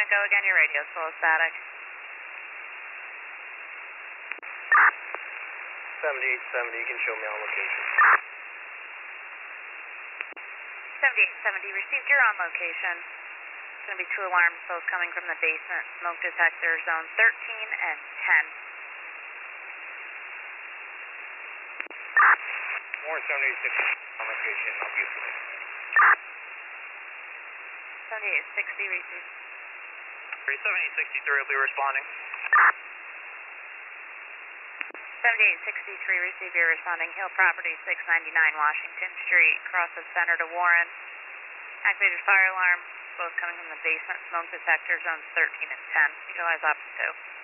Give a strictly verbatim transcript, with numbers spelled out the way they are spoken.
Go again, your radio's full of static. seventy-eight seventy, you can show me on location. seventy-eight seventy, received, you're on location. It's going to be two alarms, both coming from the basement. Smoke detector, zone thirteen and ten. Warren seventy-eight sixty on location, I'll be with seventy-eight sixty, received. seventy-eight sixty-three will be responding. seventy-eight sixty-three, receive, you're responding. Hill Property, six ninety-nine Washington Street, cross of Center to Warren. Activated fire alarm, both coming from the basement. Smoke detector, zones thirteen and ten. Utilize option two.